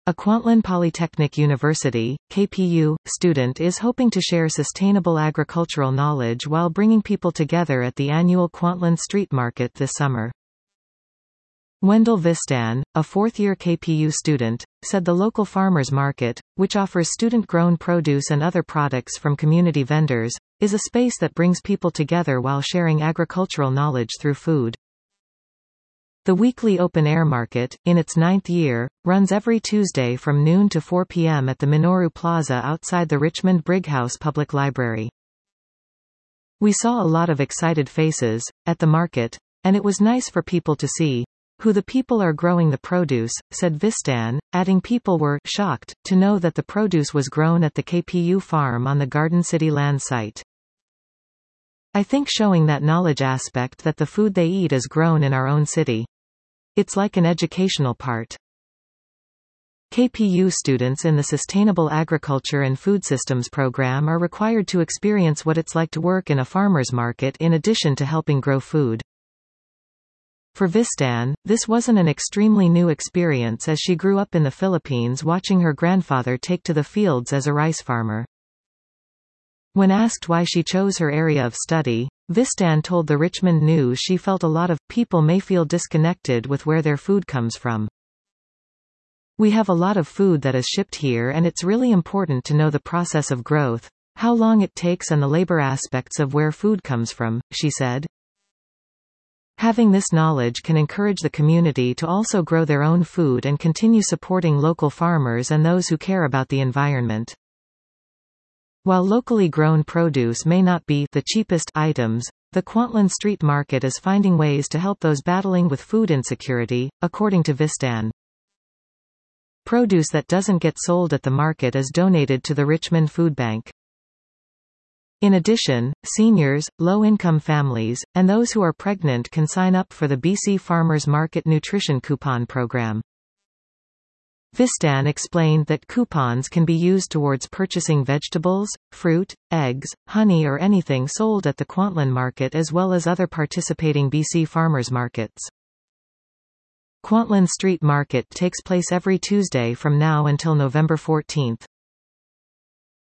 A Kwantlen Polytechnic University (KPU) student is hoping to share sustainable agricultural knowledge while bringing people together at the annual Kwantlen Street Market this summer. Wendell Vistan, a fourth-year KPU student, said the local farmers market, which offers student-grown produce and other products from community vendors, is a space that brings people together while sharing agricultural knowledge through food. The weekly open-air market, in its 9th year, runs every Tuesday from noon to 4 p.m. at the Minoru Plaza outside the Richmond Brighouse Public Library. We saw a lot of excited faces at the market, and it was nice for people to see who the people are growing the produce, said Vistan, adding people were shocked to know that the produce was grown at the KPU farm on the Garden City land site. I think showing that knowledge aspect that the food they eat is grown in our own city. It's like an educational part. KPU students in the Sustainable Agriculture and Food Systems program are required to experience what it's like to work in a farmer's market in addition to helping grow food. For Vistan, this wasn't an extremely new experience as she grew up in the Philippines watching her grandfather take to the fields as a rice farmer. When asked why she chose her area of study, Vistan told the Richmond News she felt a lot of people may feel disconnected with where their food comes from. We have a lot of food that is shipped here and it's really important to know the process of growth, how long it takes and the labor aspects of where food comes from, she said. Having this knowledge can encourage the community to also grow their own food and continue supporting local farmers and those who care about the environment. While locally grown produce may not be the cheapest items, the Kwantlen Street Market is finding ways to help those battling with food insecurity, according to Vistan. Produce that doesn't get sold at the market is donated to the Richmond Food Bank. In addition, seniors, low-income families, and those who are pregnant can sign up for the BC Farmers Market Nutrition Coupon Program. Vistan explained that coupons can be used towards purchasing vegetables, fruit, eggs, honey or anything sold at the Kwantlen market as well as other participating BC farmers markets. Kwantlen Street Market takes place every Tuesday from now until November 14.